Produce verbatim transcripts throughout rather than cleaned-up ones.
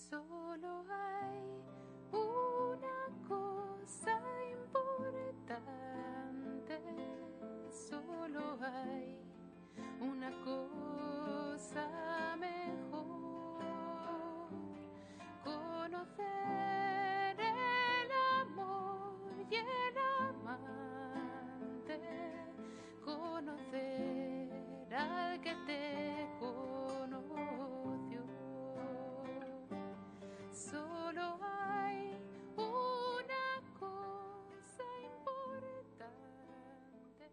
Solo hay una cosa importante, solo hay una cosa mejor, conocer el amor y el amante, conocer al que te conoció. Solo hay una cosa importante.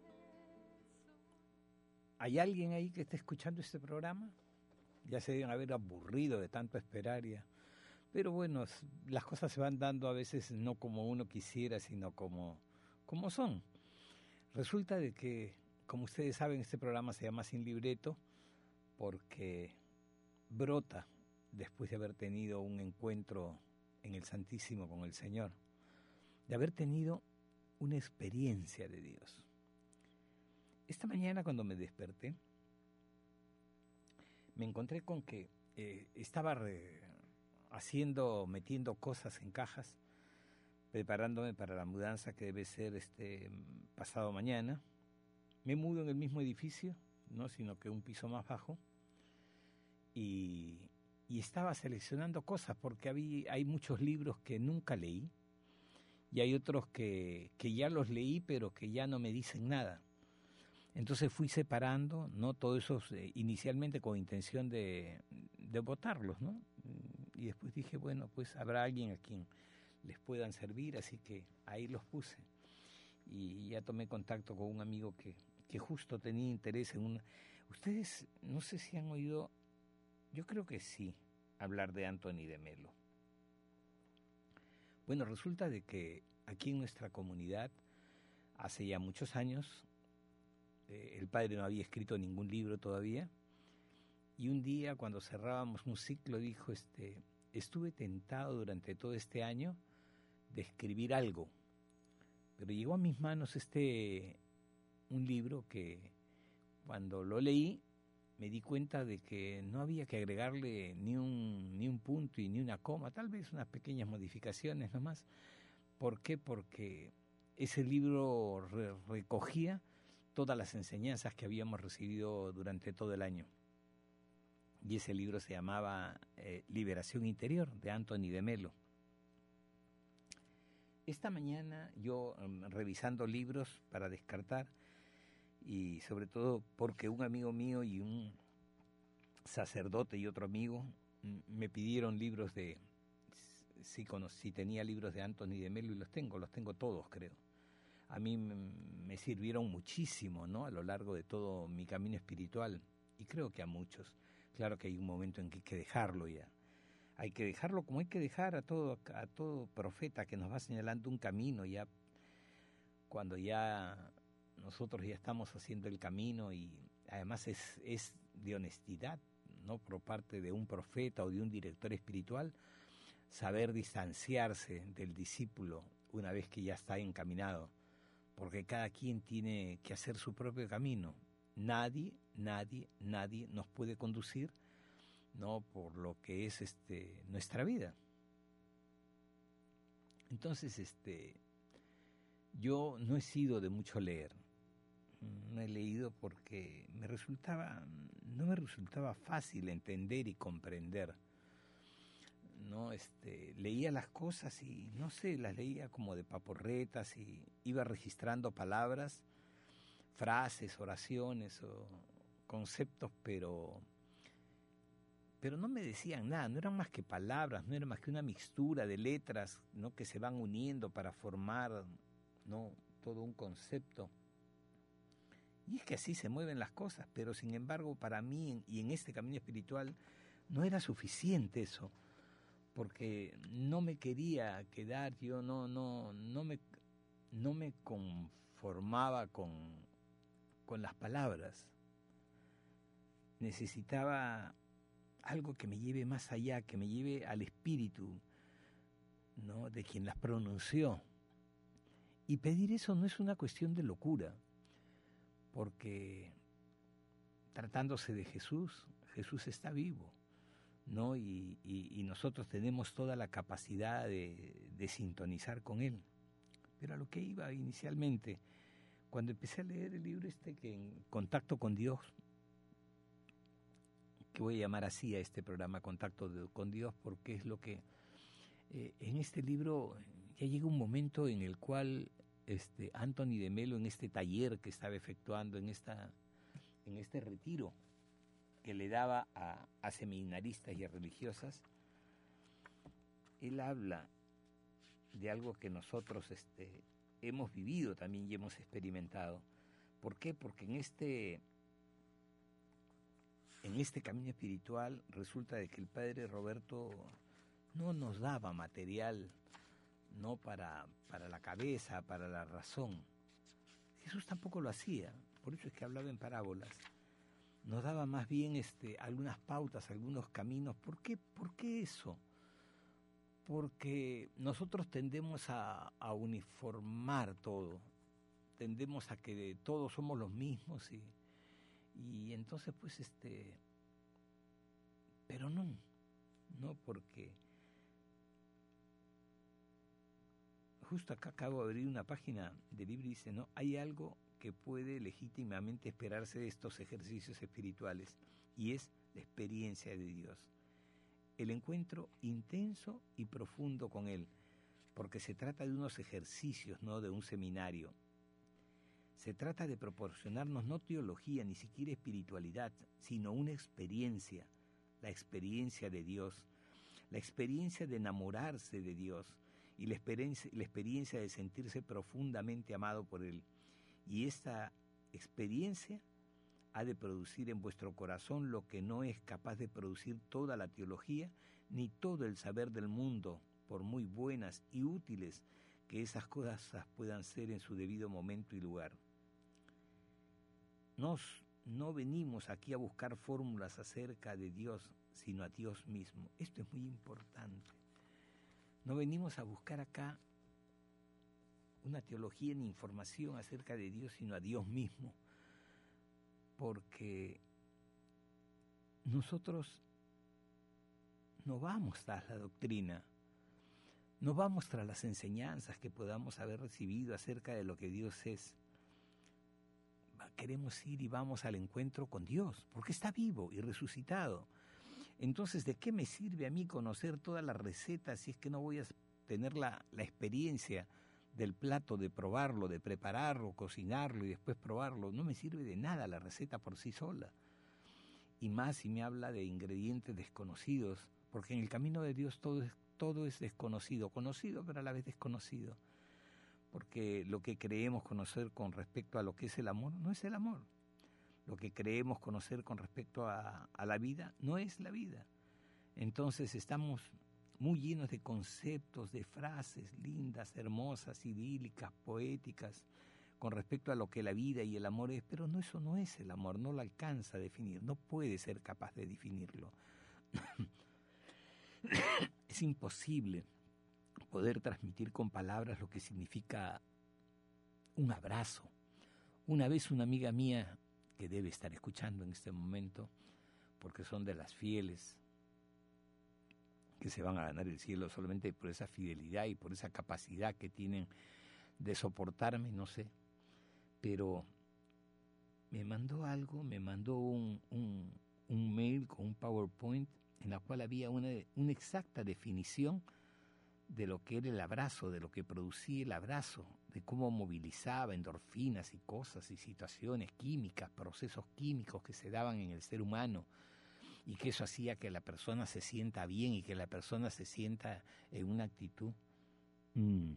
¿Hay alguien ahí que esté escuchando este programa? Ya se deben haber aburrido de tanto esperar ya. Pero bueno, las cosas se van dando a veces no como uno quisiera, sino como, como son. Resulta de que, como ustedes saben, este programa se llama Sin Libreto porque brota después de haber tenido un encuentro en el Santísimo con el Señor, de haber tenido una experiencia de Dios. Esta mañana cuando me desperté, me encontré con que eh, estaba re, haciendo, metiendo cosas en cajas, preparándome para la mudanza que debe ser este pasado mañana. Me mudo en el mismo edificio, no, sino que un piso más bajo, y, y estaba seleccionando cosas porque había, hay muchos libros que nunca leí y hay otros que, que ya los leí pero que ya no me dicen nada. Entonces fui separando, ¿no? Todo eso eh, inicialmente con intención de, de botarlos, ¿no? Y después dije, bueno, pues habrá alguien a quien les puedan servir, así que ahí los puse. Y ya tomé contacto con un amigo que, que justo tenía interés en una... Ustedes, no sé si han oído, yo creo que sí, hablar de Anthony de Melo. Bueno, resulta de que aquí en nuestra comunidad, hace ya muchos años, eh, el padre no había escrito ningún libro todavía, y un día cuando cerrábamos un ciclo dijo, este, estuve tentado durante todo este año de escribir algo, pero llegó a mis manos este un libro que cuando lo leí me di cuenta de que no había que agregarle ni un ni un punto y ni una coma, tal vez unas pequeñas modificaciones nomás. ¿Por qué? Porque ese libro re- recogía todas las enseñanzas que habíamos recibido durante todo el año. Y ese libro se llamaba eh, Liberación Interior, de Anthony de Melo. Esta mañana yo, um, revisando libros para descartar, y sobre todo porque un amigo mío y un sacerdote y otro amigo m- me pidieron libros de, si, cono- si tenía libros de Anthony de Melo, y los tengo, los tengo todos, creo. A mí m- me sirvieron muchísimo, ¿no?, a lo largo de todo mi camino espiritual, y creo que a muchos. Claro que hay un momento en que hay que dejarlo ya. Hay que dejarlo como hay que dejar a todo, a todo profeta que nos va señalando un camino, ya cuando ya nosotros ya estamos haciendo el camino, y además es, es de honestidad, ¿no?, por parte de un profeta o de un director espiritual, saber distanciarse del discípulo una vez que ya está encaminado, porque cada quien tiene que hacer su propio camino. Nadie, nadie, nadie nos puede conducir, no por lo que es este nuestra vida. Entonces, este yo no he sido de mucho leer. No he leído porque me resultaba no me resultaba fácil entender y comprender. No, este, leía las cosas y no sé, las leía como de paporretas y iba registrando palabras, frases, oraciones o conceptos, pero pero no me decían nada, no eran más que palabras, no era más que una mixtura de letras, ¿no?, que se van uniendo para formar, ¿no?, todo un concepto. Y es que así se mueven las cosas, pero sin embargo para mí y en este camino espiritual no era suficiente eso, porque no me quería quedar, yo no no no me no me conformaba con con las palabras. Necesitaba algo que me lleve más allá, que me lleve al espíritu, ¿no?, de quien las pronunció. Y pedir eso no es una cuestión de locura, porque tratándose de Jesús, Jesús está vivo, ¿no? Y, y, y nosotros tenemos toda la capacidad de, de sintonizar con Él. Pero a lo que iba inicialmente, cuando empecé a leer el libro este, que en Contacto con Dios, que voy a llamar así a este programa, Contacto de, con Dios, porque es lo que... Eh, en este libro ya llega un momento en el cual este, Anthony de Melo, en este taller que estaba efectuando, en, esta, en este retiro que le daba a, a seminaristas y a religiosas, él habla de algo que nosotros este, hemos vivido también y hemos experimentado. ¿Por qué? Porque en este, en este camino espiritual resulta de que el Padre Roberto no nos daba material, no para, para la cabeza, para la razón. Jesús tampoco lo hacía, por eso es que hablaba en parábolas. Nos daba más bien este, algunas pautas, algunos caminos. ¿Por qué, ¿Por qué eso? Porque nosotros tendemos a, a uniformar todo, tendemos a que todos somos los mismos y, y entonces pues este, pero no, no porque justo acá acabo de abrir una página del libro y dice, no, hay algo que puede legítimamente esperarse de estos ejercicios espirituales y es la experiencia de Dios. El encuentro intenso y profundo con Él, porque se trata de unos ejercicios, no de un seminario. Se trata de proporcionarnos no teología, ni siquiera espiritualidad, sino una experiencia, la experiencia de Dios, la experiencia de enamorarse de Dios y la experiencia, la experiencia de sentirse profundamente amado por Él. Y esta experiencia ha de producir en vuestro corazón lo que no es capaz de producir toda la teología ni todo el saber del mundo, por muy buenas y útiles que esas cosas puedan ser en su debido momento y lugar. Nos, no venimos aquí a buscar fórmulas acerca de Dios, sino a Dios mismo. Esto es muy importante. No venimos a buscar acá una teología ni información acerca de Dios, sino a Dios mismo. Porque nosotros no vamos tras la doctrina, no vamos tras las enseñanzas que podamos haber recibido acerca de lo que Dios es. Queremos ir y vamos al encuentro con Dios, porque está vivo y resucitado. Entonces, ¿de qué me sirve a mí conocer todas las recetas si es que no voy a tener la, la experiencia del plato, de probarlo, de prepararlo, cocinarlo y después probarlo? No me sirve de nada la receta por sí sola. Y más si me habla de ingredientes desconocidos, porque en el camino de Dios todo es, todo es desconocido, conocido pero a la vez desconocido. Porque lo que creemos conocer con respecto a lo que es el amor no es el amor. Lo que creemos conocer con respecto a, a la vida no es la vida. Entonces estamos muy llenos de conceptos, de frases lindas, hermosas, idílicas, poéticas, con respecto a lo que la vida y el amor es, pero no, eso no es el amor, no lo alcanza a definir, no puede ser capaz de definirlo. Es imposible poder transmitir con palabras lo que significa un abrazo. Una vez una amiga mía, que debe estar escuchando en este momento, porque son de las fieles, que se van a ganar el cielo solamente por esa fidelidad y por esa capacidad que tienen de soportarme, no sé, pero me mandó algo, me mandó un, un, un mail con un PowerPoint en la cual había una, una exacta definición de lo que era el abrazo, de lo que producía el abrazo, de cómo movilizaba endorfinas y cosas y situaciones químicas, procesos químicos que se daban en el ser humano, y que eso hacía que la persona se sienta bien y que la persona se sienta en una actitud. Mm.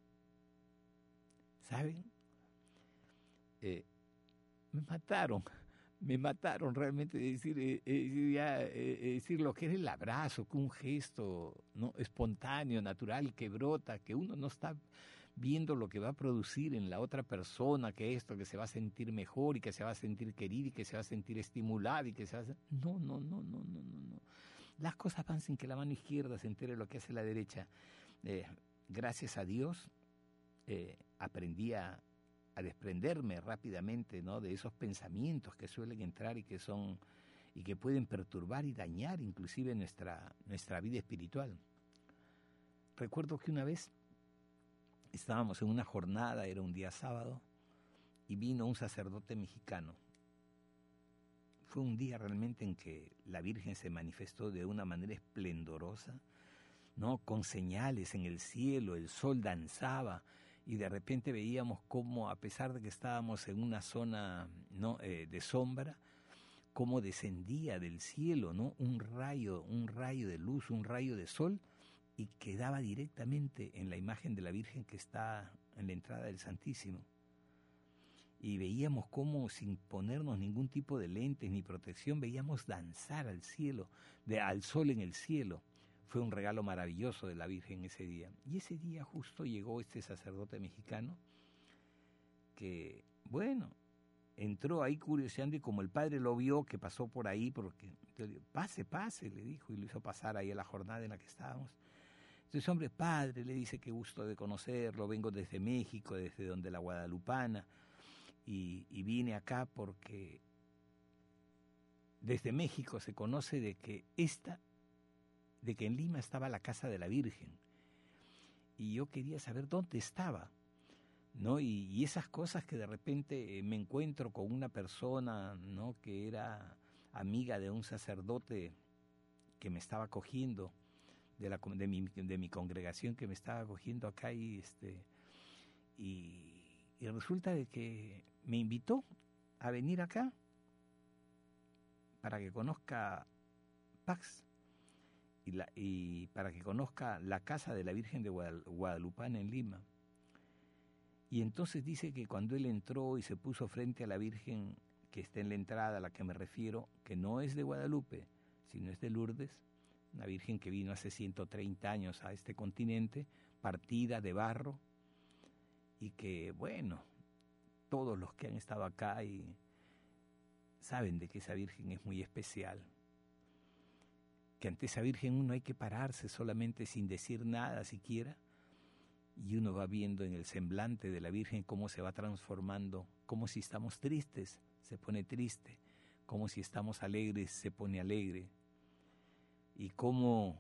¿Saben? Eh, me mataron, me mataron realmente decir, eh, eh, ya, eh, decir lo que era el abrazo, que un gesto, ¿no?, espontáneo, natural, que brota, que uno no está viendo lo que va a producir en la otra persona, que esto, que se va a sentir mejor y que se va a sentir querido y que se va a sentir estimulado y que se va a... No, no, no, no, no, no, no. Las cosas van sin que la mano izquierda se entere lo que hace la derecha. Eh, gracias a Dios eh, aprendí a, a desprenderme rápidamente, ¿no?, de esos pensamientos que suelen entrar y que son y que pueden perturbar y dañar inclusive nuestra, nuestra vida espiritual. Recuerdo que una vez estábamos en una jornada, era un día sábado, y vino un sacerdote mexicano. Fue un día realmente en que la Virgen se manifestó de una manera esplendorosa, ¿no? Con señales en el cielo, el sol danzaba, y de repente veíamos cómo, a pesar de que estábamos en una zona, ¿no? eh, de sombra, cómo descendía del cielo, ¿no? un rayo, un rayo de luz, un rayo de sol, y quedaba directamente en la imagen de la Virgen que está en la entrada del Santísimo. Y veíamos cómo, sin ponernos ningún tipo de lentes ni protección, veíamos danzar al cielo, de, al sol en el cielo. Fue un regalo maravilloso de la Virgen ese día. Y ese día justo llegó este sacerdote mexicano que, bueno, entró ahí curioseando, y como el padre lo vio que pasó por ahí, porque pase, pase, le dijo, y lo hizo pasar ahí a la jornada en la que estábamos. Entonces, hombre, padre, le dice, qué gusto de conocerlo, vengo desde México, desde donde la Guadalupana, y, y vine acá porque desde México se conoce de que esta, de que en Lima estaba la casa de la Virgen, y yo quería saber dónde estaba, ¿no? Y, y esas cosas que de repente me encuentro con una persona, ¿no? Que era amiga de un sacerdote que me estaba acogiendo, de, la, de, mi, de mi congregación que me estaba acogiendo acá, y, este, y, y resulta de que me invitó a venir acá para que conozca Pax y, la, y para que conozca la casa de la Virgen de Guadalupana en Lima. Y entonces dice que cuando él entró y se puso frente a la Virgen que está en la entrada, a la que me refiero, que no es de Guadalupe, sino es de Lourdes, una Virgen que vino hace ciento treinta años a este continente, partida de barro, y que, bueno, todos los que han estado acá y saben de que esa Virgen es muy especial, que ante esa Virgen uno hay que pararse solamente sin decir nada siquiera, y uno va viendo en el semblante de la Virgen cómo se va transformando, como si estamos tristes, se pone triste, como si estamos alegres, se pone alegre, y cómo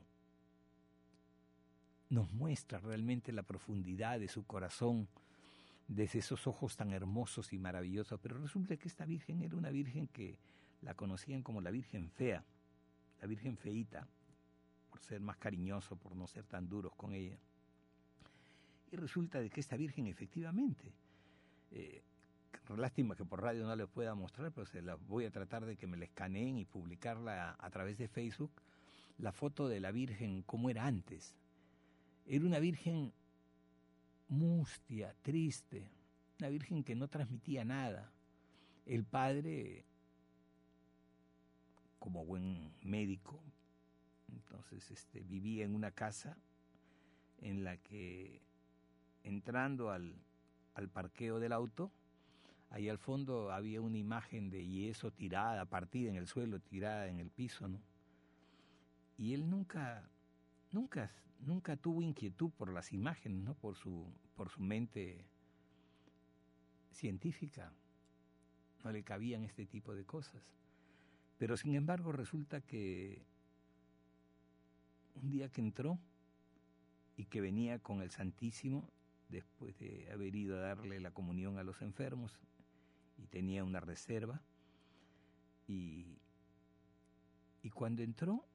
nos muestra realmente la profundidad de su corazón desde esos ojos tan hermosos y maravillosos. Pero resulta que esta Virgen era una Virgen que la conocían como la Virgen fea, la Virgen feíta, por ser más cariñoso, por no ser tan duros con ella. Y resulta de que esta Virgen efectivamente, eh, lástima que por radio no les pueda mostrar, pero se la voy a tratar de que me la escaneen y publicarla a, a través de Facebook, la foto de la Virgen como era antes. Era una Virgen mustia, triste, una Virgen que no transmitía nada. El padre, como buen médico, entonces este, vivía en una casa en la que, entrando al, al parqueo del auto, ahí al fondo había una imagen de yeso tirada, partida en el suelo, tirada en el piso, ¿no? Y él nunca, nunca, nunca tuvo inquietud por las imágenes, ¿no? Por su, por su mente científica, no le cabían este tipo de cosas. Pero sin embargo resulta que un día que entró y que venía con el Santísimo, después de haber ido a darle la comunión a los enfermos, y tenía una reserva, y, y cuando entró,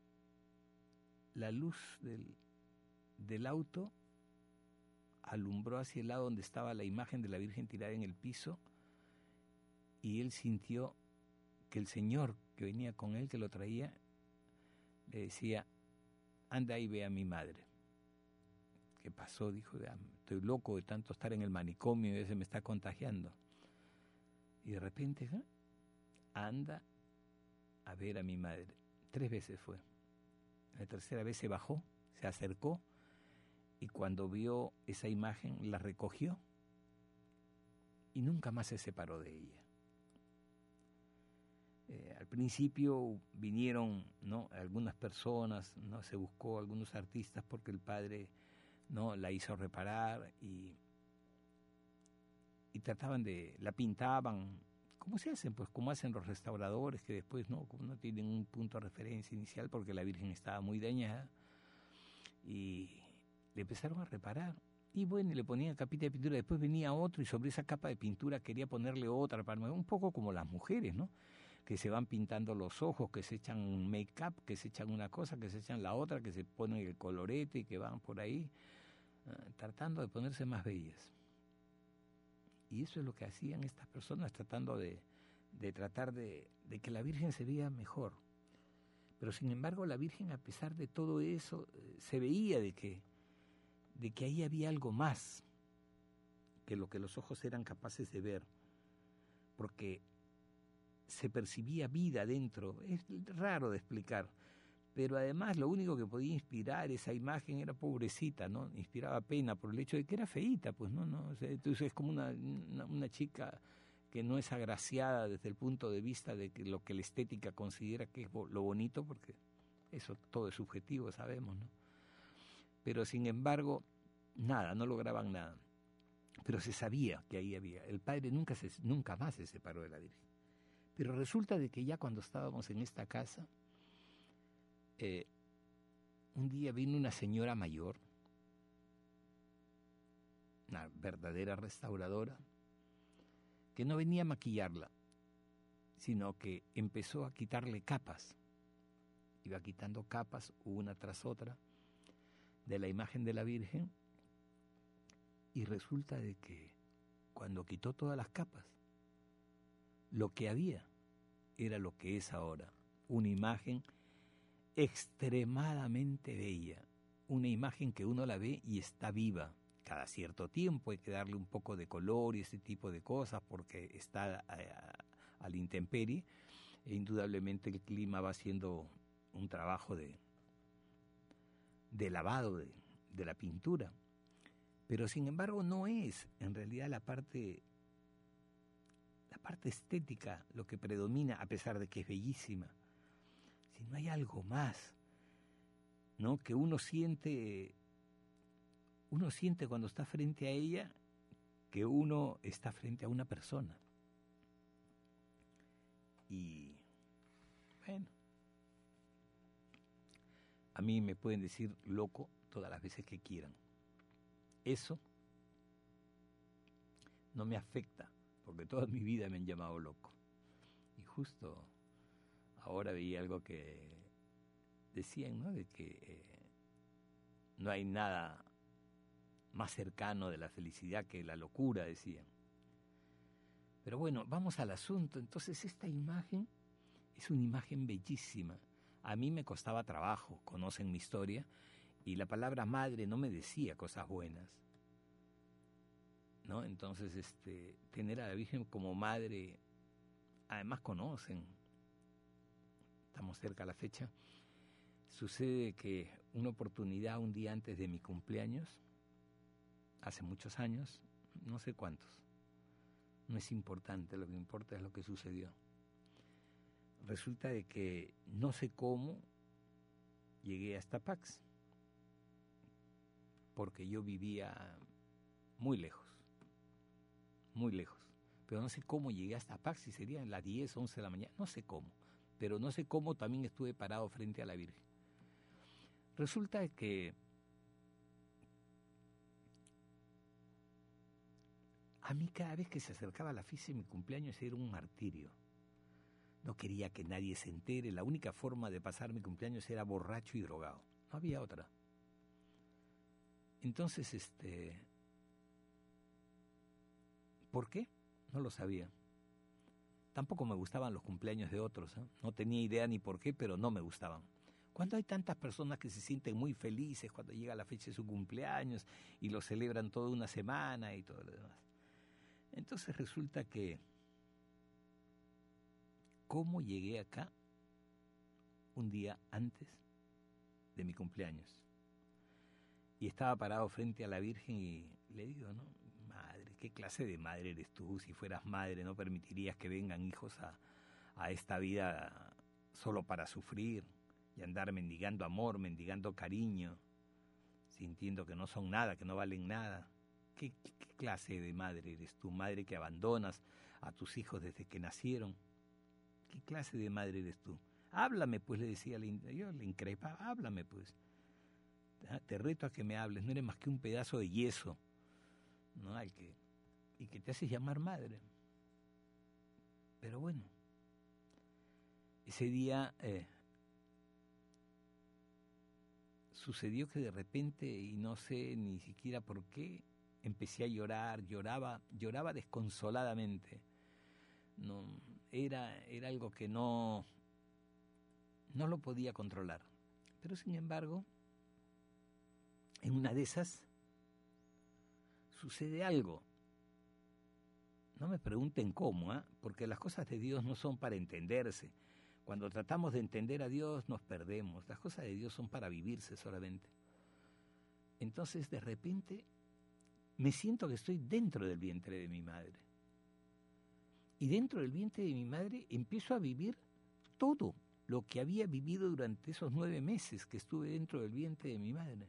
la luz del, del auto alumbró hacia el lado donde estaba la imagen de la Virgen tirada en el piso, y él sintió que el Señor que venía con él, que lo traía, le decía, anda y ve a mi madre. ¿Qué pasó? Dijo, estoy loco de tanto estar en el manicomio, y se me está contagiando. Y de repente, ¿eh? anda a ver a mi madre. Tres veces fue. La tercera vez se bajó, se acercó, y cuando vio esa imagen la recogió y nunca más se separó de ella. Eh, al principio vinieron, ¿no?, algunas personas, ¿no?, se buscó algunos artistas porque el padre, ¿no?, la hizo reparar, y, y trataban de, la pintaban ¿cómo se hacen? Pues como hacen los restauradores, que después no, no tienen un punto de referencia inicial porque la Virgen estaba muy dañada. Y le empezaron a reparar. Y bueno, le ponían capita de pintura, después venía otro y sobre esa capa de pintura quería ponerle otra, para, un poco como las mujeres, ¿no? Que se van pintando los ojos, que se echan un make-up, que se echan una cosa, que se echan la otra, que se ponen el colorete y que van por ahí uh, tratando de ponerse más bellas. Y eso es lo que hacían estas personas, tratando de, de tratar de, de que la Virgen se vea mejor. Pero sin embargo la Virgen, a pesar de todo eso, se veía de que de que ahí había algo más que lo que los ojos eran capaces de ver, porque se percibía vida dentro. Es raro de explicar, pero además lo único que podía inspirar esa imagen era pobrecita, ¿no? Inspiraba pena por el hecho de que era feíta, pues, ¿no? ¿no? O sea, entonces es como una, una, una chica que no es agraciada desde el punto de vista de que lo que la estética considera que es lo bonito, porque eso todo es subjetivo, sabemos, ¿no? Pero sin embargo, nada, no lograban nada. Pero se sabía que ahí había. El padre nunca, se, nunca más se separó de la Virgen. Pero resulta de que ya cuando estábamos en esta casa, eh, un día vino una señora mayor, una verdadera restauradora, que no venía a maquillarla, sino que empezó a quitarle capas. Iba quitando capas una tras otra de la imagen de la Virgen, y resulta de que cuando quitó todas las capas, lo que había era lo que es ahora, una imagen extremadamente bella, una imagen que uno la ve y está viva. Cada cierto tiempo hay que darle un poco de color y ese tipo de cosas porque está a, a, a la intemperie, e indudablemente el clima va haciendo un trabajo de de lavado de, de la pintura, pero sin embargo no es en realidad la parte la parte estética lo que predomina, a pesar de que es bellísima, sino hay algo más, ¿no? Que uno siente uno siente cuando está frente a ella, que uno está frente a una persona. Y bueno, a mí me pueden decir loco todas las veces que quieran. Eso no me afecta, porque toda mi vida me han llamado loco. Y justo ahora veía algo que decían, ¿no? De que eh, no hay nada más cercano de la felicidad que la locura, decían. Pero bueno, vamos al asunto. Entonces esta imagen es una imagen bellísima. A mí me costaba trabajo, conocen mi historia, y la palabra madre no me decía cosas buenas, ¿no? Entonces, este, tener a la Virgen como madre, además conocen, estamos cerca a la fecha, sucede que una oportunidad un día antes de mi cumpleaños, hace muchos años, no sé cuántos, no es importante, lo que importa es lo que sucedió. Resulta de que no sé cómo llegué hasta Pax, porque yo vivía muy lejos, muy lejos, pero no sé cómo llegué hasta Pax, si serían las diez, once de la mañana, no sé cómo, pero no sé cómo también estuve parado frente a la Virgen. Resulta que a mí cada vez que se acercaba la fecha de mi cumpleaños era un martirio. No quería que nadie se entere. La única forma de pasar mi cumpleaños era borracho y drogado. No había otra. Entonces, este... ¿por qué? No lo sabía. Tampoco me gustaban los cumpleaños de otros, ¿eh? No tenía idea ni por qué, pero no me gustaban. Cuando hay tantas personas que se sienten muy felices cuando llega la fecha de su cumpleaños y lo celebran toda una semana y todo lo demás. Entonces resulta que ¿cómo llegué acá un día antes de mi cumpleaños? Y estaba parado frente a la Virgen y le digo, ¿no? Madre, ¿qué clase de madre eres tú? Si fueras madre, ¿no permitirías que vengan hijos a, a esta vida solo para sufrir y andar mendigando amor, mendigando cariño, sintiendo que no son nada, que no valen nada? ¿Qué, qué clase de madre eres tú? Madre que abandonas a tus hijos desde que nacieron. ¿Qué clase de madre eres tú? Háblame, pues, le decía yo, le increpa, háblame, pues. Te reto a que me hables, no eres más que un pedazo de yeso, ¿no? Al que, y que te haces llamar madre. Pero bueno, ese día eh, sucedió que de repente, y no sé ni siquiera por qué, empecé a llorar, lloraba, lloraba desconsoladamente. No, era, era algo que no, no lo podía controlar. Pero sin embargo, en una de esas sucede algo. No me pregunten cómo, ¿eh? Porque las cosas de Dios no son para entenderse. Cuando tratamos de entender a Dios nos perdemos. Las cosas de Dios son para vivirse solamente. Entonces, de repente, me siento que estoy dentro del vientre de mi madre. Y dentro del vientre de mi madre empiezo a vivir todo lo que había vivido durante esos nueve meses que estuve dentro del vientre de mi madre.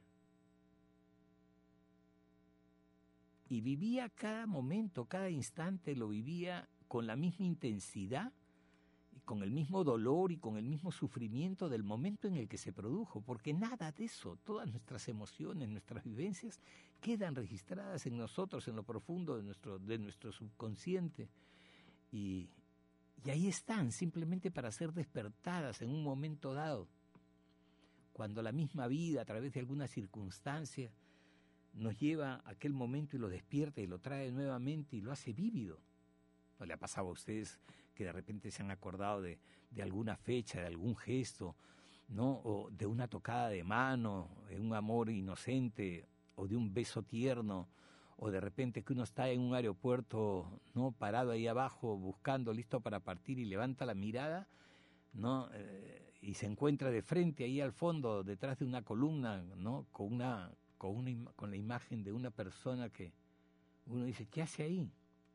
Y vivía cada momento, cada instante, lo vivía con la misma intensidad, y con el mismo dolor y con el mismo sufrimiento del momento en el que se produjo, porque nada de eso, todas nuestras emociones, nuestras vivencias, quedan registradas en nosotros, en lo profundo de nuestro, de nuestro subconsciente. Y, y ahí están, simplemente para ser despertadas en un momento dado, cuando la misma vida, a través de alguna circunstancia, nos lleva a aquel momento y lo despierta y lo trae nuevamente y lo hace vívido. ¿No le ha pasado a ustedes que de repente se han acordado de, de alguna fecha, de algún gesto, ¿no? O de una tocada de mano, de un amor inocente, o de un beso tierno, o de repente que uno está en un aeropuerto, ¿no? Parado ahí abajo, buscando, listo para partir, y levanta la mirada, ¿no? Eh, y se encuentra de frente ahí al fondo, detrás de una columna, ¿no? Con una con una con la imagen de una persona que uno dice, ¿qué hace ahí?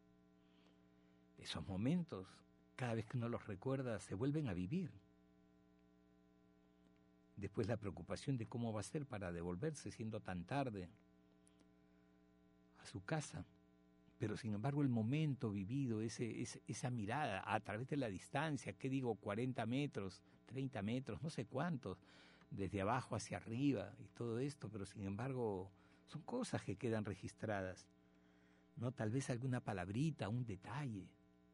Esos momentos, cada vez que uno los recuerda, se vuelven a vivir. Después la preocupación de cómo va a ser para devolverse siendo tan tarde a su casa. Pero sin embargo el momento vivido, ese, ese, esa mirada a través de la distancia, ¿qué digo? cuarenta metros, treinta metros, no sé cuántos, desde abajo hacia arriba y todo esto, pero sin embargo son cosas que quedan registradas, ¿no? Tal vez alguna palabrita, un detalle,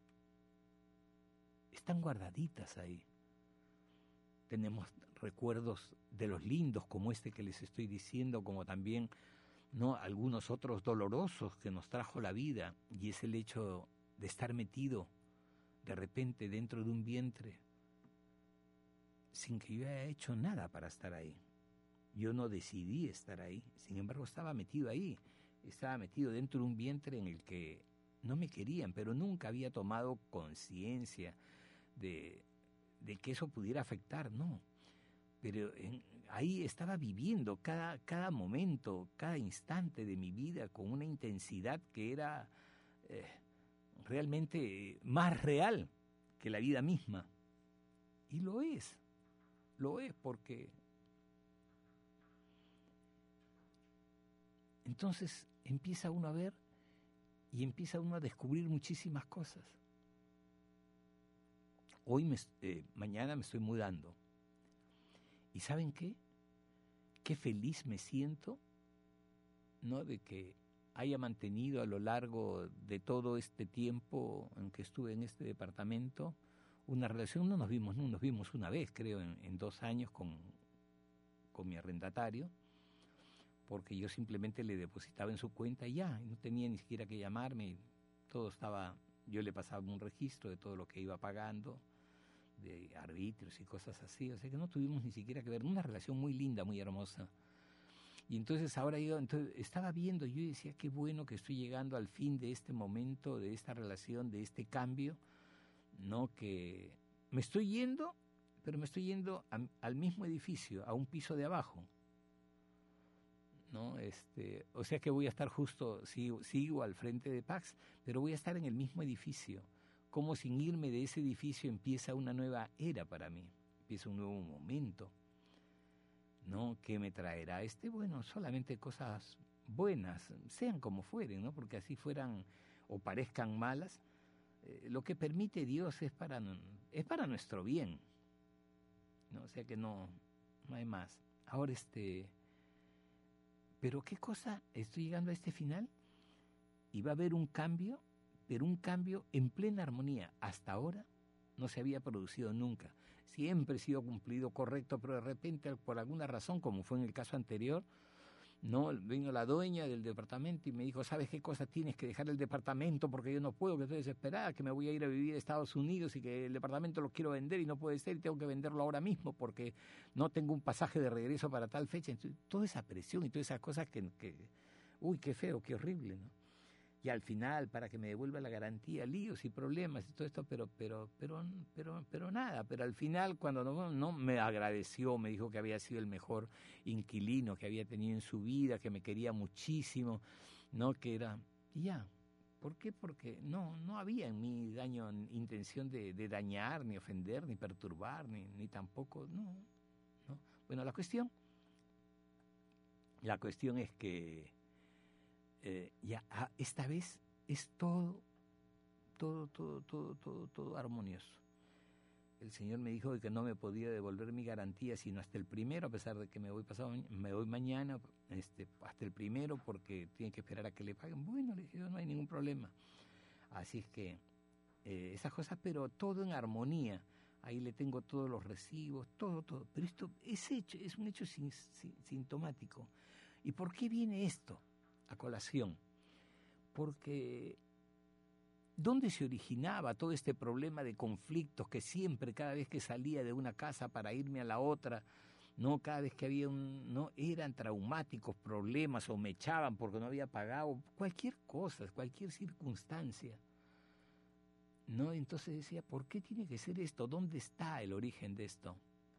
están guardaditas ahí. Tenemos recuerdos de los lindos como este que les estoy diciendo, como también, ¿no? Algunos otros dolorosos que nos trajo la vida, y es el hecho de estar metido de repente dentro de un vientre sin que yo haya hecho nada para estar ahí. Yo no decidí estar ahí, sin embargo estaba metido ahí, estaba metido dentro de un vientre en el que no me querían, pero nunca había tomado conciencia de, de que eso pudiera afectar, no. Pero en, ahí estaba viviendo cada, cada momento, cada instante de mi vida con una intensidad que era eh, realmente más real que la vida misma. Y lo es, lo es porque entonces empieza uno a ver y empieza uno a descubrir muchísimas cosas. Hoy, me, eh, mañana me estoy mudando. ¿Y saben qué? Qué feliz me siento, ¿no? De que haya mantenido a lo largo de todo este tiempo en que estuve en este departamento una relación. No nos vimos, no nos vimos una vez, creo, en, en dos años con, con mi arrendatario, porque yo simplemente le depositaba en su cuenta y ya, no tenía ni siquiera que llamarme, todo estaba, yo le pasaba un registro de todo lo que iba pagando, de arbitrios y cosas así, o sea que no tuvimos ni siquiera que ver, una relación muy linda, muy hermosa. Y entonces ahora yo entonces estaba viendo, yo decía, qué bueno que estoy llegando al fin de este momento, de esta relación, de este cambio, ¿no? Que me estoy yendo, pero me estoy yendo a, al mismo edificio, a un piso de abajo, ¿no? Este, o sea que voy a estar justo, sigo, sigo al frente de Pax, pero voy a estar en el mismo edificio. Como sin irme de ese edificio empieza una nueva era para mí, empieza un nuevo momento, ¿no? ¿Qué me traerá este? Bueno, solamente cosas buenas, sean como fueren, ¿no? Porque así fueran o parezcan malas, eh, lo que permite Dios es para, es para nuestro bien, ¿no? O sea que no, no hay más. Ahora, este, pero qué cosa, estoy llegando a este final y va a haber un cambio, pero un cambio en plena armonía. Hasta ahora no se había producido nunca. Siempre he sido cumplido, correcto, pero de repente, por alguna razón, como fue en el caso anterior, no, vino la dueña del departamento y me dijo, ¿sabes qué cosa? Tienes que dejar el departamento porque yo no puedo, que estoy desesperada, que me voy a ir a vivir a Estados Unidos y que el departamento lo quiero vender y no puede ser y tengo que venderlo ahora mismo porque no tengo un pasaje de regreso para tal fecha. Entonces, toda esa presión y todas esas cosas que, que uy, qué feo, qué horrible, ¿no? Y al final, para que me devuelva la garantía, líos y problemas y todo esto, pero, pero, pero, pero, pero nada. Pero al final, cuando no, no me agradeció, me dijo que había sido el mejor inquilino que había tenido en su vida, que me quería muchísimo, ¿no? Que era, y ya. ¿Por qué? Porque no, no había en mí daño, intención de, de dañar, ni ofender, ni perturbar, ni, ni tampoco, no, no. Bueno, la cuestión, la cuestión es que Eh, ya ah, esta vez es todo, todo, todo, todo, todo, todo armonioso. El Señor me dijo que no me podía devolver mi garantía sino hasta el primero, a pesar de que me voy pasado, me voy mañana, este, hasta el primero porque tiene que esperar a que le paguen. Bueno, le dije, no hay ningún problema. Así es que eh, esas cosas, pero todo en armonía. Ahí le tengo todos los recibos, todo, todo. Pero esto es hecho, es un hecho sin, sin, sintomático. ¿Y por qué viene esto a colación? Porque ¿dónde se originaba todo este problema de conflictos que siempre, cada vez que salía de una casa para irme a la otra, no, cada vez que había un, no, eran traumáticos problemas o me echaban porque no había pagado, cualquier cosa, cualquier circunstancia, no? Entonces decía, ¿por qué tiene que ser esto? ¿Dónde está el origen de esto?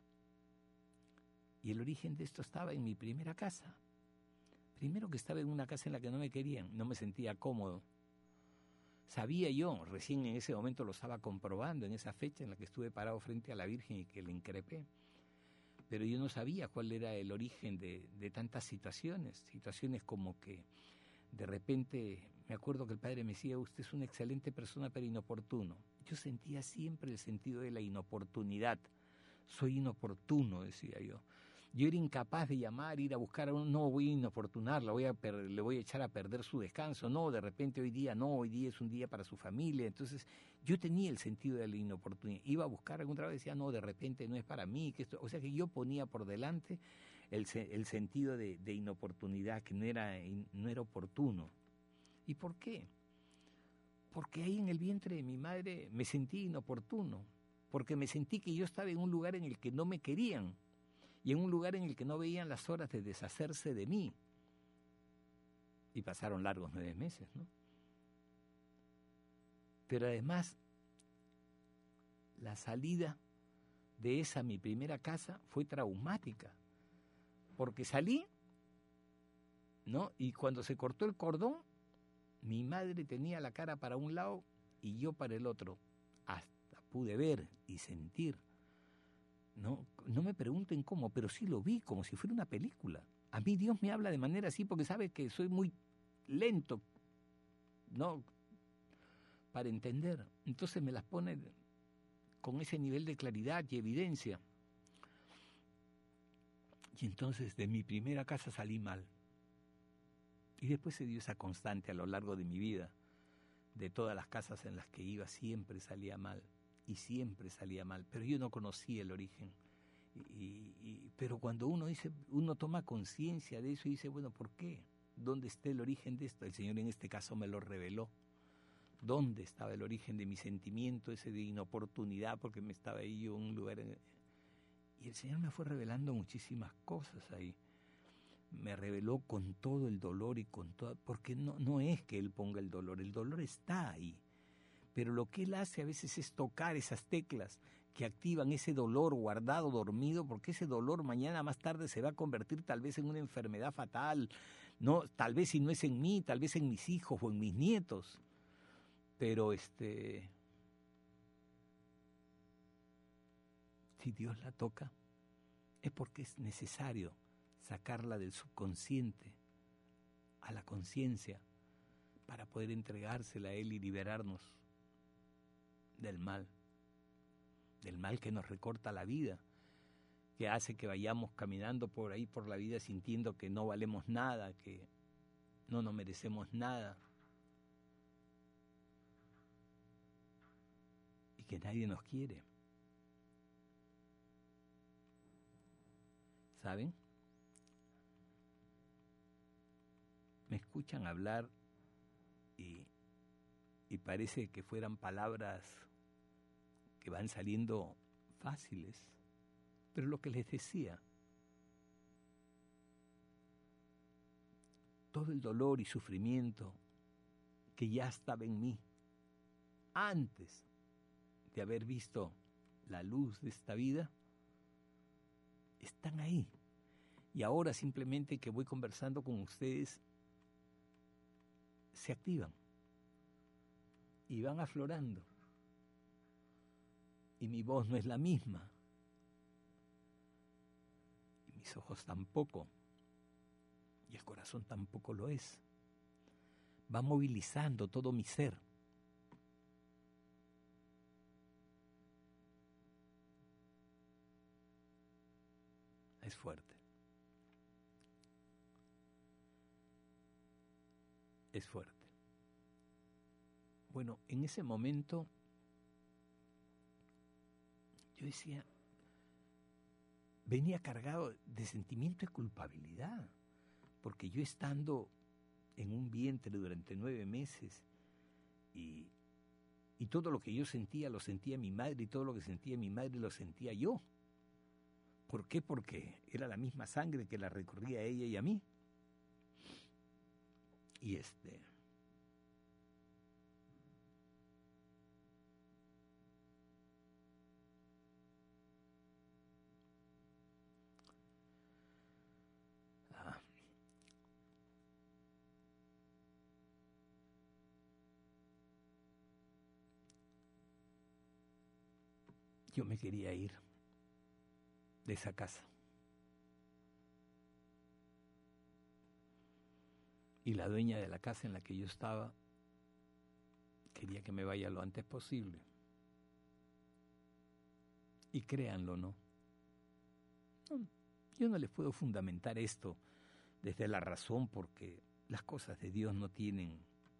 Y el origen de esto estaba en mi primera casa. Primero que estaba en una casa en la que no me querían, no me sentía cómodo. Sabía yo, recién en ese momento lo estaba comprobando, en esa fecha en la que estuve parado frente a la Virgen y que le increpé. Pero yo no sabía cuál era el origen de, de tantas situaciones. Situaciones como que de repente, me acuerdo que el padre me decía, usted es una excelente persona pero inoportuno. Yo sentía siempre el sentido de la inoportunidad. Soy inoportuno, decía yo. Yo era incapaz de llamar, ir a buscar a un, no voy a inoportunarla, voy a per, le voy a echar a perder su descanso, no, de repente hoy día no, hoy día es un día para su familia. Entonces yo tenía el sentido de la inoportunidad, iba a buscar algún trabajo y decía, no, de repente no es para mí, que esto, o sea que yo ponía por delante el, el sentido de, de inoportunidad, que no era, no era oportuno. ¿Y por qué? Porque ahí en el vientre de mi madre me sentí inoportuno, porque me sentí que yo estaba en un lugar en el que no me querían, y en un lugar en el que no veían las horas de deshacerse de mí. Y pasaron largos nueve meses, ¿no? Pero además, la salida de esa mi primera casa fue traumática, porque salí, ¿no? Y cuando se cortó el cordón, mi madre tenía la cara para un lado y yo para el otro. Hasta pude ver y sentir. No, no me pregunten cómo, pero sí lo vi como si fuera una película. A mí Dios me habla de manera así porque sabe que soy muy lento, ¿no? Para entender. Entonces me las pone con ese nivel de claridad y evidencia. Y entonces de mi primera casa salí mal. Y después se dio esa constante a lo largo de mi vida. De todas las casas en las que iba siempre salía mal. Y siempre salía mal, pero yo no conocía el origen. Y, y, pero cuando uno dice, uno toma conciencia de eso y dice, bueno, ¿por qué? ¿Dónde está el origen de esto? El Señor en este caso me lo reveló. ¿Dónde estaba el origen de mi sentimiento, ese de inoportunidad, porque me estaba ahí yo en un lugar? En... Y el Señor me fue revelando muchísimas cosas ahí. Me reveló con todo el dolor y con todo, porque no, no es que Él ponga el dolor, el dolor está ahí. Pero lo que Él hace a veces es tocar esas teclas que activan ese dolor guardado, dormido, porque ese dolor mañana más tarde se va a convertir tal vez en una enfermedad fatal, no, tal vez si no es en mí, tal vez en mis hijos o en mis nietos. Pero este, si Dios la toca, es porque es necesario sacarla del subconsciente a la conciencia para poder entregársela a Él y liberarnos. del mal, del mal que nos recorta la vida, que hace que vayamos caminando por ahí por la vida sintiendo que no valemos nada, que no nos merecemos nada y que nadie nos quiere. ¿Saben? Me escuchan hablar y, y parece que fueran palabras que van saliendo fáciles, pero lo que les decía, todo el dolor y sufrimiento que ya estaba en mí antes de haber visto la luz de esta vida, están ahí. Y ahora simplemente que voy conversando con ustedes, se activan y van aflorando. Y mi voz no es la misma. Y mis ojos tampoco. Y el corazón tampoco lo es. Va movilizando todo mi ser. Es fuerte. Es fuerte. Bueno, en ese momento yo decía, venía cargado de sentimiento de culpabilidad, porque yo estando en un vientre durante nueve meses y, y todo lo que yo sentía lo sentía mi madre y todo lo que sentía mi madre lo sentía yo. ¿Por qué? Porque era la misma sangre que la recorría a ella y a mí. Y este... Ah, yo me quería ir de esa casa. Y la dueña de la casa en la que yo estaba quería que me vaya lo antes posible. Y créanlo, ¿no? no yo no les puedo fundamentar esto desde la razón, porque las cosas de Dios no tienen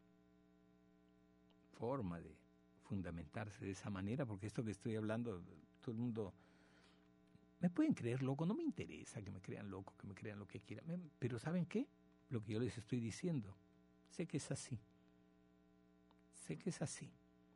forma de fundamentarse de esa manera, porque esto que estoy hablando, todo el mundo... Me pueden creer loco, no me interesa que me crean loco, que me crean lo que quieran, pero ¿saben qué? Lo que yo les estoy diciendo, sé que es así, sé que es así.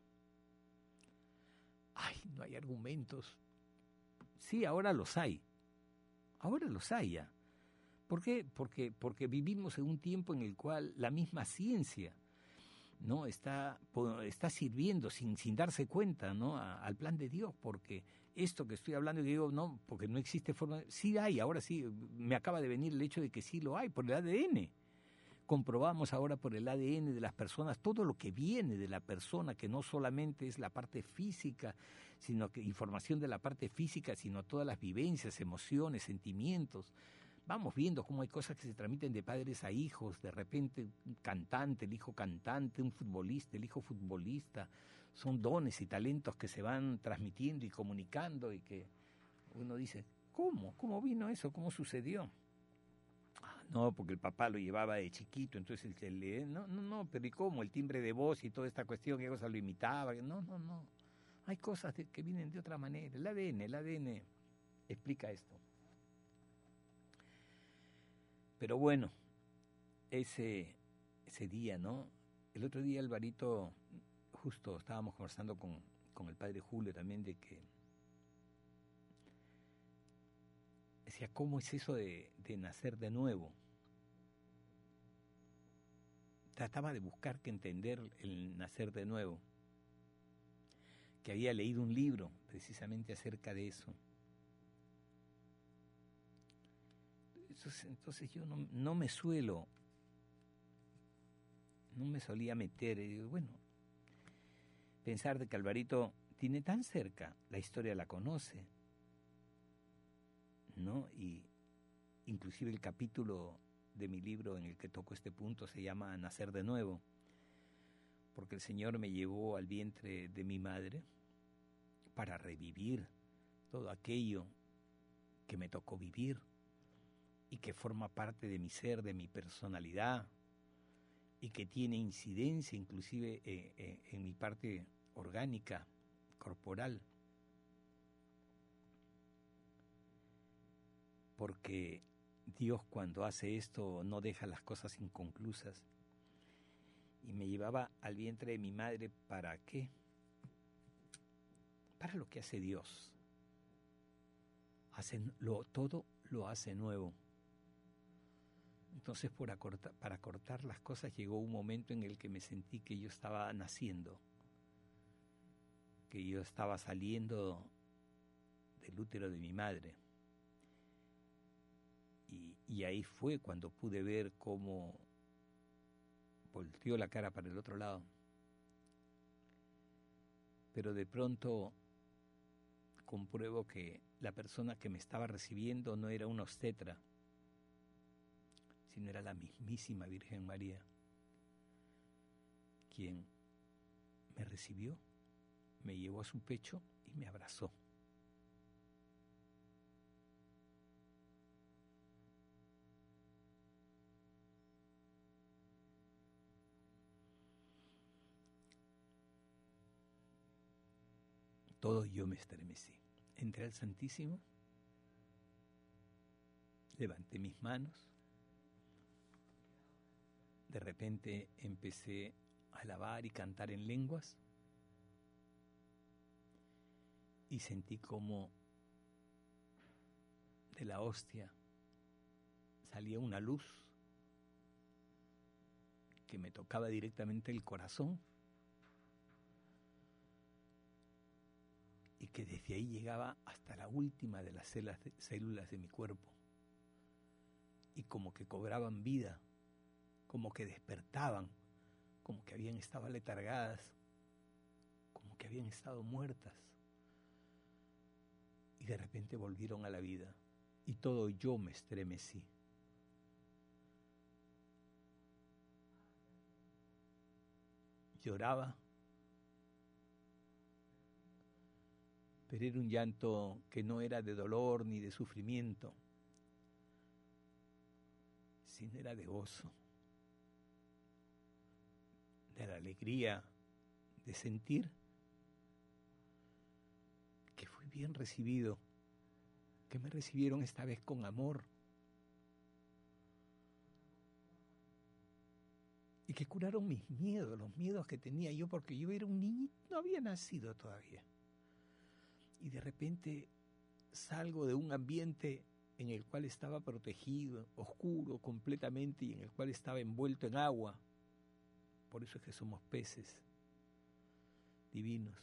Ay, no hay argumentos. Sí, ahora los hay, ahora los hay ya. ¿Por qué? Porque, porque vivimos en un tiempo en el cual la misma ciencia, ¿no? está, está sirviendo sin, sin darse cuenta, ¿no? A, al plan de Dios, porque esto que estoy hablando, y digo, no, porque no existe forma, sí hay, ahora sí, me acaba de venir el hecho de que sí lo hay, por el A D N. Comprobamos ahora por el A D N de las personas todo lo que viene de la persona, que no solamente es la parte física, sino que información de la parte física, sino todas las vivencias, emociones, sentimientos. Vamos viendo cómo hay cosas que se transmiten de padres a hijos, de repente un cantante, el hijo cantante, un futbolista, el hijo futbolista. Son dones y talentos que se van transmitiendo y comunicando y que uno dice, ¿cómo? ¿Cómo vino eso? ¿Cómo sucedió? Ah, no, porque el papá lo llevaba de chiquito, entonces el le no, no, no, pero ¿y cómo? El timbre de voz y toda esta cuestión, ¿qué cosa lo imitaba? No, no, no. Hay cosas de, que vienen de otra manera. El A D N, el A D N explica esto. Pero bueno, ese, ese día, ¿no? El otro día, Alvarito, justo estábamos conversando con, con el padre Julio también de que decía, ¿cómo es eso de, de nacer de nuevo? Trataba de buscar que entender el nacer de nuevo, que había leído un libro precisamente acerca de eso. Entonces, entonces yo no, no me suelo, no me solía meter, y digo, bueno, pensar de que Alvarito tiene tan cerca, la historia la conoce, ¿no? Y inclusive el capítulo de mi libro en el que toco este punto se llama Nacer de nuevo, porque el Señor me llevó al vientre de mi madre para revivir todo aquello que me tocó vivir y que forma parte de mi ser, de mi personalidad, y que tiene incidencia inclusive eh, eh, en mi parte orgánica, corporal. Porque Dios, cuando hace esto, no deja las cosas inconclusas. Y me llevaba al vientre de mi madre, ¿para qué? Para lo que hace Dios. Hace lo, todo lo hace nuevo. Entonces, por acortar, para cortar las cosas, llegó un momento en el que me sentí que yo estaba naciendo, que yo estaba saliendo del útero de mi madre. Y, y ahí fue cuando pude ver cómo volteó la cara para el otro lado. Pero de pronto compruebo que la persona que me estaba recibiendo no era una obstetra, sino era la mismísima Virgen María, quien me recibió, me llevó a su pecho y me abrazó. Todo yo me estremecí. Entré al Santísimo, levanté mis manos, de repente empecé a alabar y cantar en lenguas y sentí como de la hostia salía una luz que me tocaba directamente el corazón y que desde ahí llegaba hasta la última de las células de mi cuerpo y como que cobraban vida, como que despertaban, como que habían estado letargadas, como que habían estado muertas y de repente volvieron a la vida y todo yo me estremecí. Lloraba, pero era un llanto que no era de dolor ni de sufrimiento, sino era de gozo, de la alegría de sentir que fui bien recibido, que me recibieron esta vez con amor y que curaron mis miedos, los miedos que tenía yo, porque yo era un niño, no había nacido todavía. Y de repente salgo de un ambiente en el cual estaba protegido, oscuro completamente, y en el cual estaba envuelto en agua. Por eso es que somos peces divinos.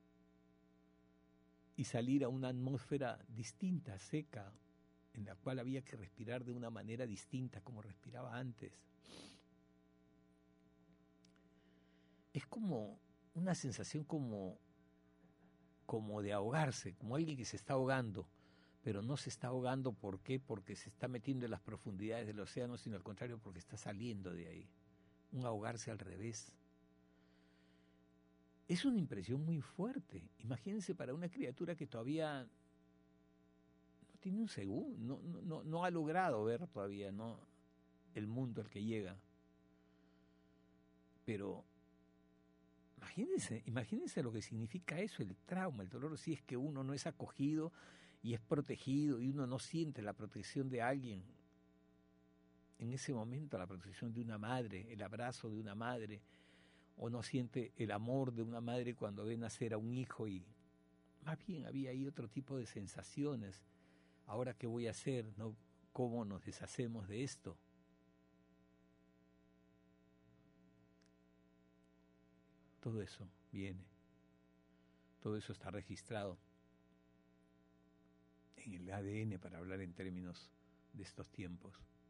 Y salir a una atmósfera distinta, seca, en la cual había que respirar de una manera distinta como respiraba antes. Es como una sensación como, como de ahogarse, como alguien que se está ahogando, pero no se está ahogando, ¿por qué? Porque se está metiendo en las profundidades del océano, sino al contrario, porque está saliendo de ahí. Un ahogarse al revés. Es una impresión muy fuerte. Imagínense para una criatura que todavía no tiene un segundo, no, no, no, no ha logrado ver todavía, ¿no?, el mundo al que llega. Pero imagínense, imagínense lo que significa eso, el trauma, el dolor, si es que uno no es acogido y es protegido y uno no siente la protección de alguien. En ese momento la protección de una madre, el abrazo de una madre, o no siente el amor de una madre cuando ve nacer a un hijo, y más bien había ahí otro tipo de sensaciones. Ahora, ¿qué voy a hacer? ¿No? ¿Cómo nos deshacemos de esto? Todo eso viene, todo eso está registrado en el A D N, para hablar en términos de estos tiempos.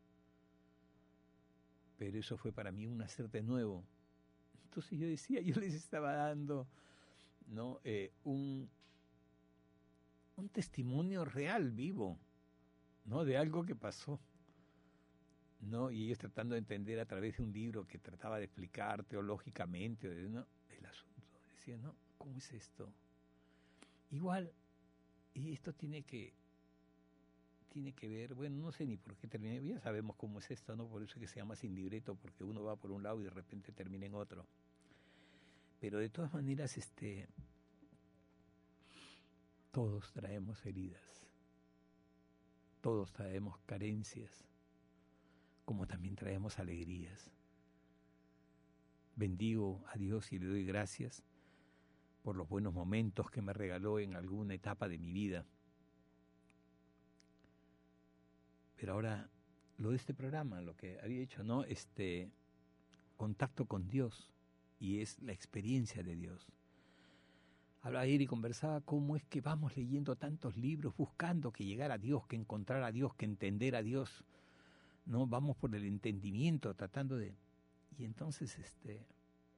Pero eso fue para mí un nacer de nuevo. Entonces yo decía, yo les estaba dando, ¿no?, eh, un, un testimonio real, vivo, ¿no?, de algo que pasó, ¿no? Y ellos tratando de entender a través de un libro que trataba de explicar teológicamente, ¿no?, el asunto. Decía, ¿no?, ¿cómo es esto? igual, y esto tiene que tiene que ver, bueno, no sé ni por qué terminé, ya sabemos cómo es esto, ¿no? Por eso es que se llama sin libreto, porque uno va por un lado y de repente termina en otro. Pero de todas maneras, este, todos traemos heridas, todos traemos carencias, como también traemos alegrías. Bendigo a Dios y le doy gracias por los buenos momentos que me regaló en alguna etapa de mi vida. Pero ahora, lo de este programa, lo que había hecho, ¿no? Este contacto con Dios, y es la experiencia de Dios. Hablaba ayer y conversaba cómo es que vamos leyendo tantos libros, buscando que llegara a Dios, que encontrar a Dios, que entender a Dios, ¿no? Vamos por el entendimiento, tratando de... Y entonces, este...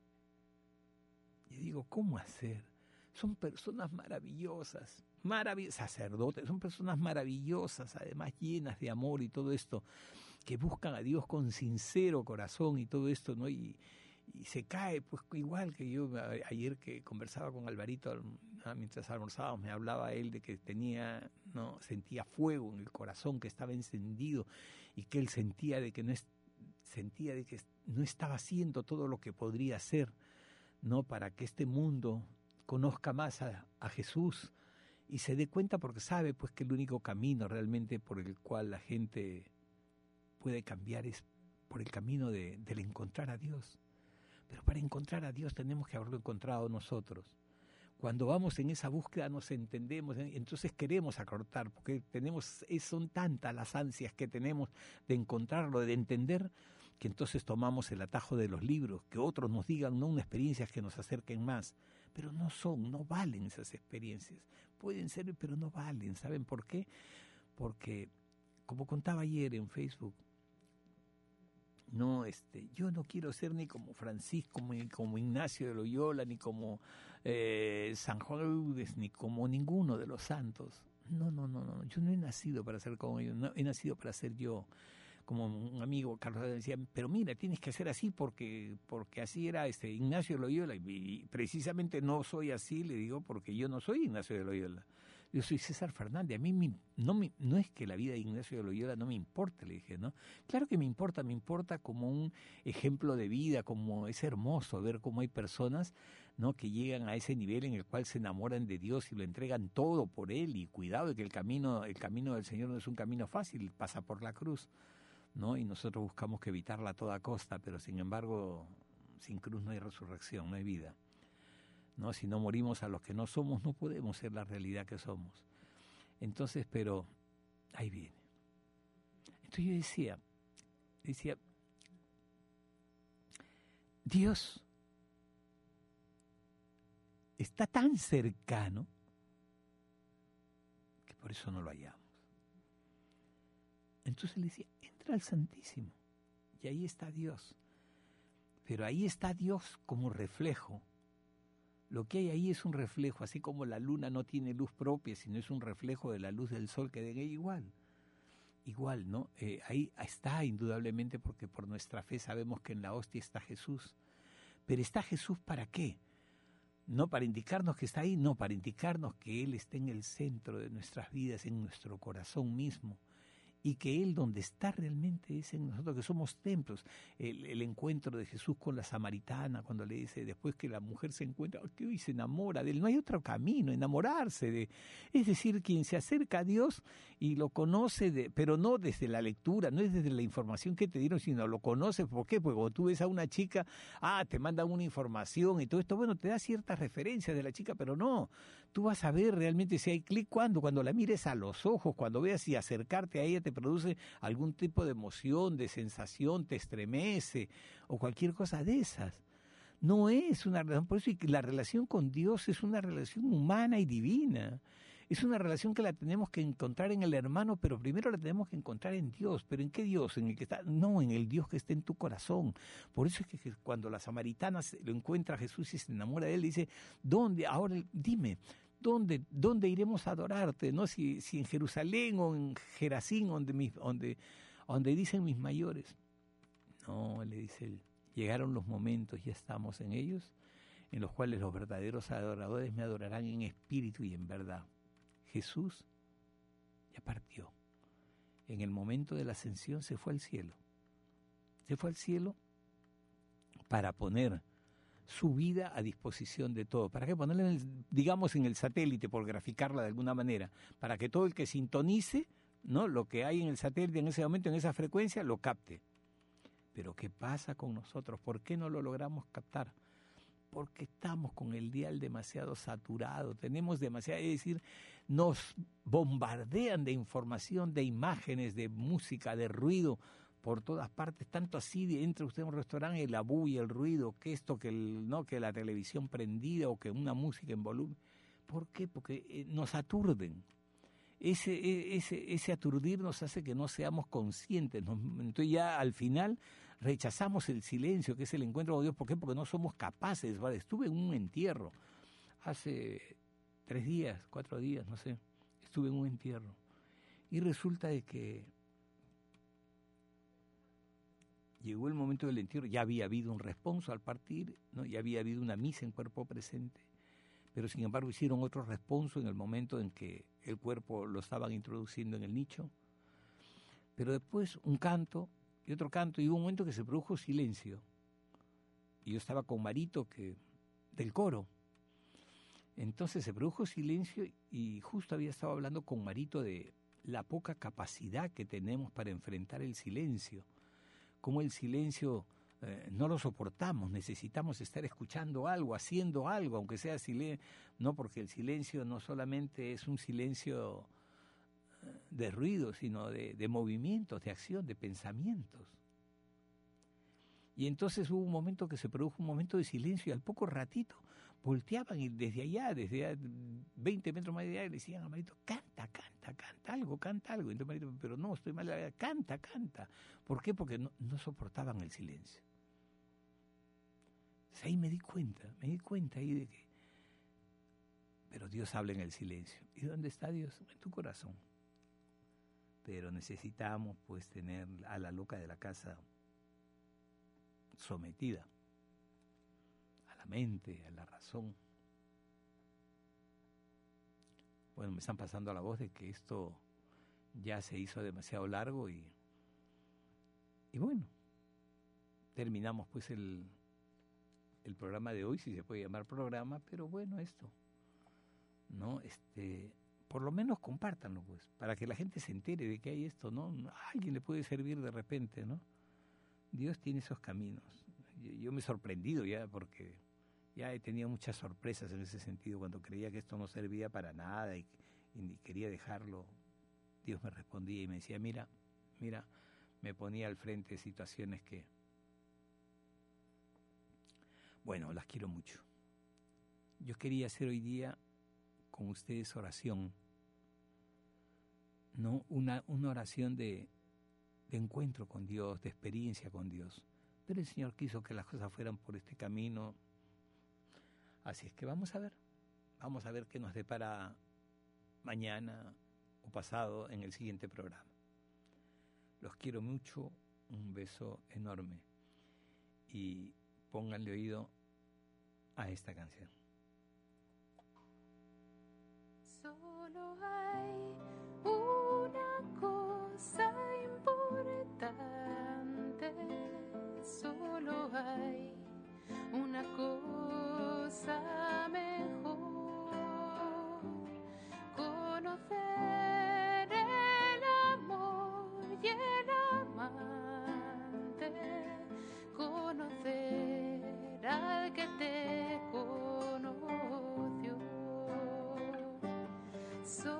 yo digo, ¿cómo hacer? Son personas maravillosas, marav- sacerdotes, son personas maravillosas, además llenas de amor y todo esto, que buscan a Dios con sincero corazón y todo esto, ¿no? Y, y se cae, pues igual que yo a, ayer que conversaba con Alvarito, ¿no? Mientras almorzábamos, me hablaba él de que tenía, ¿no? Sentía fuego en el corazón, que estaba encendido, y que él sentía de que no es, sentía de que no estaba haciendo todo lo que podría hacer, ¿no? Para que este mundo conozca más a, a Jesús y se dé cuenta, porque sabe pues que el único camino realmente por el cual la gente puede cambiar es por el camino de, del encontrar a Dios. Pero para encontrar a Dios tenemos que haberlo encontrado nosotros. Cuando vamos en esa búsqueda nos entendemos, entonces queremos acortar, porque tenemos, son tantas las ansias que tenemos de encontrarlo, de entender, que entonces tomamos el atajo de los libros, que otros nos digan, no, unas experiencias que nos acerquen más, pero no son, no valen esas experiencias. Pueden ser, pero no valen. ¿Saben por qué? Porque, como contaba ayer en Facebook, no, este, yo no quiero ser ni como Francisco, ni como Ignacio de Loyola, ni como eh, San Juan de Lourdes, ni como ninguno de los santos. No, no, no, no. Yo no he nacido para ser como ellos, no, he nacido para ser yo. Como un amigo, Carlos, decía, pero mira, tienes que hacer así porque porque así era este Ignacio de Loyola. Y, y precisamente no soy así, le digo, porque yo no soy Ignacio de Loyola. Yo soy César Fernández. A mí me, no, me, no es que la vida de Ignacio de Loyola no me importe, le dije, ¿no? Claro que me importa, me importa como un ejemplo de vida, como es hermoso ver cómo hay personas, ¿no? Que llegan a ese nivel en el cual se enamoran de Dios y lo entregan todo por Él. Y cuidado de que el camino, el camino del Señor no es un camino fácil, pasa por la cruz, ¿no? Y nosotros buscamos que evitarla a toda costa, pero sin embargo, sin cruz no hay resurrección, no hay vida, ¿no? Si no morimos a los que no somos, no podemos ser la realidad que somos. Entonces, pero ahí viene. Entonces yo decía, decía, Dios está tan cercano que por eso no lo hallamos. Entonces le decía, entra al Santísimo y ahí está Dios. Pero ahí está Dios como reflejo. Lo que hay ahí es un reflejo, así como la luna no tiene luz propia, sino es un reflejo de la luz del sol que de igual. Igual, ¿no? Eh, ahí está indudablemente, porque por nuestra fe sabemos que en la hostia está Jesús. Pero ¿está Jesús para qué? No para indicarnos que está ahí, no, para indicarnos que Él está en el centro de nuestras vidas, en nuestro corazón mismo. Y que Él donde está realmente es en nosotros, que somos templos. El, el encuentro de Jesús con la samaritana, cuando le dice, después que la mujer se encuentra, que hoy se enamora de Él, no hay otro camino, enamorarse de, es decir, quien se acerca a Dios y lo conoce, de, pero no desde la lectura, no es desde la información que te dieron, sino lo conoces. ¿Por qué? Porque cuando tú ves a una chica, ah, te mandan una información y todo esto, bueno, te da ciertas referencias de la chica, pero no, tú vas a ver realmente si hay clic cuando, cuando la mires a los ojos, cuando veas si acercarte a ella te produce algún tipo de emoción, de sensación, te estremece o cualquier cosa de esas. No es una relación, por eso la relación con Dios es una relación humana y divina. Es una relación que la tenemos que encontrar en el hermano, pero primero la tenemos que encontrar en Dios. ¿Pero en qué Dios? ¿En el que está? No, en el Dios que está en tu corazón. Por eso es que cuando la samaritana lo encuentra a Jesús y se enamora de él, dice, ¿dónde? Ahora dime, ¿Dónde, ¿Dónde iremos a adorarte? ¿No? Si, si en Jerusalén o en Gerasín, donde, mis, donde, donde dicen mis mayores. No, le dice él, llegaron los momentos, ya estamos en ellos, en los cuales los verdaderos adoradores me adorarán en espíritu y en verdad. Jesús ya partió. En el momento de la ascensión se fue al cielo. Se fue al cielo para poner su vida a disposición de todo. ¿Para qué? Ponerla, en el, digamos, en el satélite, por graficarla de alguna manera, para que todo el que sintonice, ¿no?, lo que hay en el satélite en ese momento, en esa frecuencia, lo capte. Pero ¿qué pasa con nosotros? ¿Por qué no lo logramos captar? Porque estamos con el dial demasiado saturado, tenemos demasiado, es decir, nos bombardean de información, de imágenes, de música, de ruido, por todas partes, tanto así entra usted a un restaurante y la bulla, el ruido, que esto, que el, no, que la televisión prendida o que una música en volumen. ¿Por qué? Porque nos aturden. Ese, ese, ese aturdir nos hace que no seamos conscientes. Nos, entonces ya al final rechazamos el silencio, que es el encuentro con Dios. ¿Por qué? Porque no somos capaces. ¿Vale? Estuve en un entierro hace tres días, cuatro días, no sé. Estuve en un entierro. Y resulta de que llegó el momento del entierro, ya había habido un responso al partir, ¿no? Ya había habido una misa en cuerpo presente, pero sin embargo hicieron otro responso en el momento en que el cuerpo lo estaban introduciendo en el nicho, pero después un canto y otro canto, y hubo un momento que se produjo silencio, y yo estaba con Marito, que del coro. Entonces se produjo silencio y justo había estado hablando con Marito de la poca capacidad que tenemos para enfrentar el silencio. Como el silencio eh, no lo soportamos, necesitamos estar escuchando algo, haciendo algo, aunque sea silencio, no, porque el silencio no solamente es un silencio de ruido, sino de, de movimientos, de acción, de pensamientos. Y entonces hubo un momento que se produjo un momento de silencio y al poco ratito volteaban y desde allá, desde allá, veinte metros más allá, le decían a Marito, canta, canta, canta algo, canta algo. Entonces Marito, pero no, estoy mal, canta, canta. ¿Por qué? Porque no, no soportaban el silencio. Entonces ahí me di cuenta, me di cuenta ahí de que, pero Dios habla en el silencio. ¿Y dónde está Dios? En tu corazón. Pero necesitamos pues tener a la loca de la casa sometida a la mente, a la razón. Bueno, me están pasando la voz de que esto ya se hizo demasiado largo y, y bueno, terminamos pues el, el programa de hoy, si se puede llamar programa, pero bueno, esto, ¿no? Este, por lo menos compártanlo pues, para que la gente se entere de que hay esto, ¿no? A alguien le puede servir de repente, ¿no? Dios tiene esos caminos. Yo, yo me he sorprendido ya porque ya he tenido muchas sorpresas en ese sentido. Cuando creía que esto no servía para nada y, y quería dejarlo, Dios me respondía y me decía, mira, mira, me ponía al frente situaciones que, bueno, las quiero mucho. Yo quería hacer hoy día con ustedes oración, ¿no? Una, una oración de de encuentro con Dios, de experiencia con Dios. Pero el Señor quiso que las cosas fueran por este camino. Así es que vamos a ver, vamos a ver qué nos depara mañana o pasado en el siguiente programa. Los quiero mucho, un beso enorme y pónganle oído a esta canción. Solo hay una cosa importante, solo hay una cosa mejor, conocer el amor y el amante, conocer al que te conoció. So